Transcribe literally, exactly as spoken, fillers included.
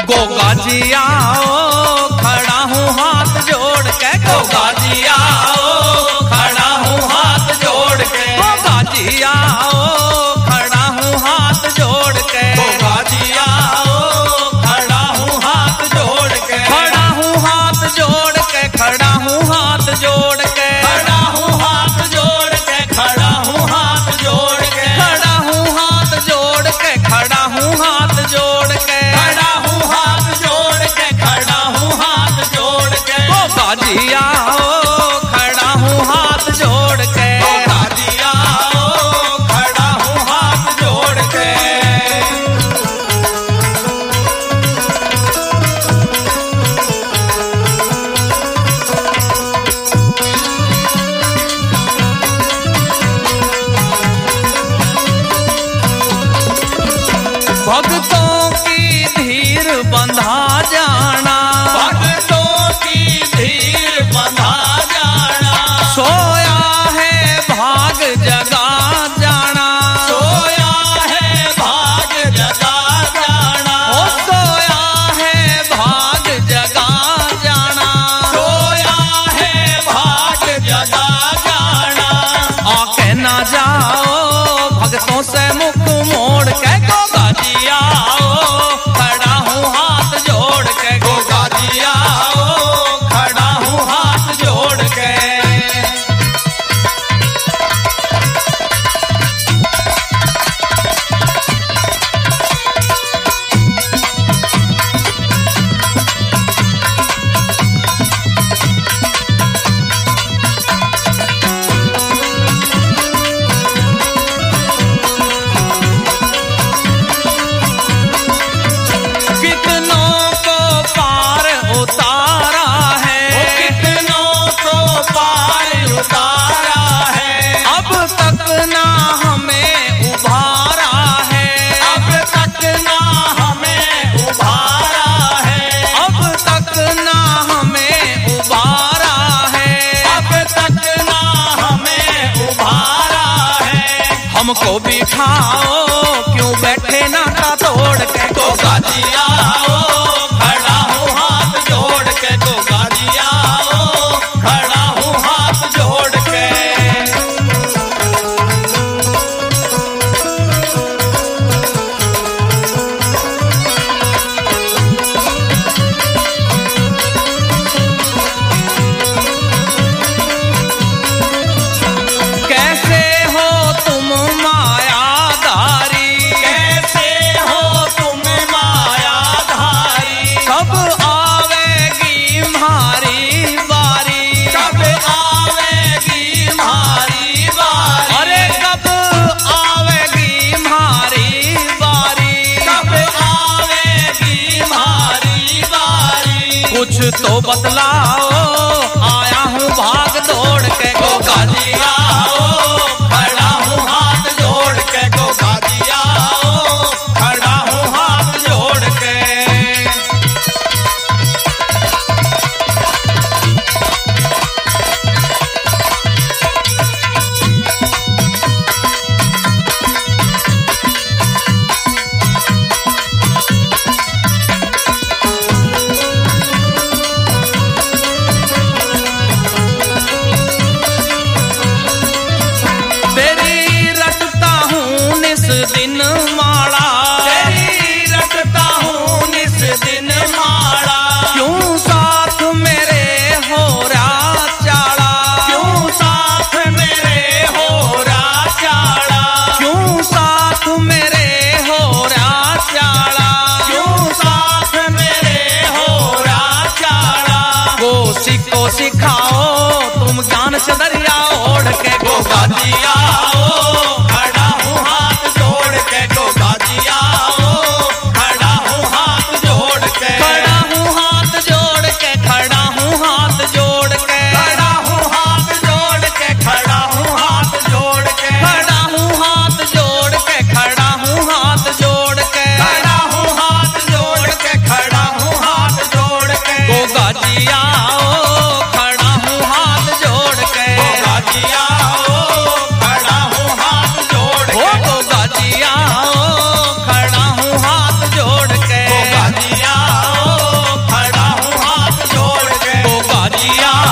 गोगा जी आओ खड़ा हूँ हाथ जोड़ के, गोगा जी आओ खड़ा हूँ हाथ जोड़ के, गोगा जी आओ खड़ा हूँ हाथ जोड़ के, गोगा जी आओ खड़ा हूँ हाथ जोड़ के, खड़ा हूँ हाथ जोड़ के, खड़ा हूँ हाथ जोड़ के, खड़ा हूँ हाथ जोड़ के, खड़ा हूँ हाथ जोड़ के, खड़ा हूँ हाथ जोड़ के, खड़ा हूँ हाथ जोड़ के, खड़ा हूँ हाथ जोड़ के, खड़ा हूँ हाथ जोड़ के, गोगा जी आओ खड़ा हूँ हाथ जोड़ के, गोगा जी आओ खड़ा हूँ हाथ जोड़ के। भक्तों की धीर बंधा जाना, भक्तों की धीर बंधा जाना, सोया है भाग जगा जाना, सोया है भाग जगा जाना, ओ सोया है भाग जगा जाना, सोया है भाग जगा जाना। आके ना जाओ भक्तों से मुख मोड़ के, गोगा जी आओ खड़ा हूँ हाथ जोड़ के, गोगा जी आओ खड़ा हूँ हाथ जोड़ के। कितनों को पार उतारा है, कितनों को पार उतारा है, अब तक ना हमें उभारा है, अब तक ना हमें उभारा है, अब तक ना हमें उभारा है, अब तक ना हमें उभारा है। हमको बिठाओ क्यों बैठे नाता तोड़ के, गोगा जी आओ खड़ा हूँ हाथ जोड़ के, गोगा जी आओ खड़ा हूँ हाथ जोड़ के। कैसे हो तुम मायादारी, कैसे हो तुम मायाधारी, कब आवेगी म्हारी बारी, कब आवेगी म्हारी बारी, अरे कब आवेगी म्हारी बारी, कब आवेगी म्हारी बारी। कुछ तो बतलाओ आया हूँ भाग दौड़ के, गोगा जी आओ खड़ा हूँ हाथ जोड़ के, गोगा जी आओ खड़ा हूँ हाथ जोड़ के। तेरी रटता हूँ निस दिन माला, तेरी रटता हूँ निस दिन माला, क्यों साथ मेरे हो रहा चाला, क्यों साथ मेरे हो रहा चाला, क्यों साथ मेरे हो रहा चाला, क्यों साथ मेरे हो रहा चाला। कोसी को सिखाओ तुम ज्ञान से दरिया ओढ़ के, गोगा जी आओ खड़ा हूँ हाथ जोड़ के, गोगा जी आओ खड़ा हूँ हाथ जोड़ के, खड़ा हूँ हाथ जोड़ के, खड़ा हूँ हाथ जोड़ के, खड़ा हूँ हाथ जोड़ के, खड़ा हूँ हाथ जोड़ के, खड़ा हूँ हाथ जोड़ के, खड़ा हूँ हाथ जोड़ के, खड़ा हूँ हाथ जोड़ के, खड़ा हूँ हाथ जोड़ के, गोगा जी आओ खड़ा हूँ हाथ जोड़ के, गोगा जी आओ। मैया